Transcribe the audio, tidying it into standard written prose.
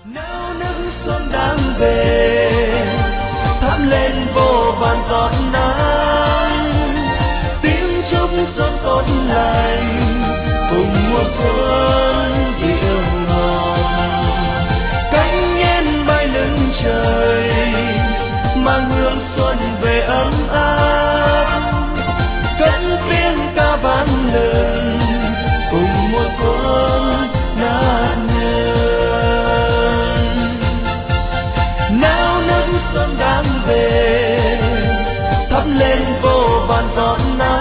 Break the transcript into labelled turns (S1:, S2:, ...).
S1: Nao nức xuân đang về, thắp lên vô vàn giọt nắng, tiếng chúc xuân tốt lành, cùng mùa xuân dịu ngọt. Cánh én bay lưng trời, mang hương xuân về ấm áp, cất tiếng ca vang lừng, cùng mùa xuân ngát ngươn. Nao nức xuân đang về, thắp lên vô vàn giọt nắng.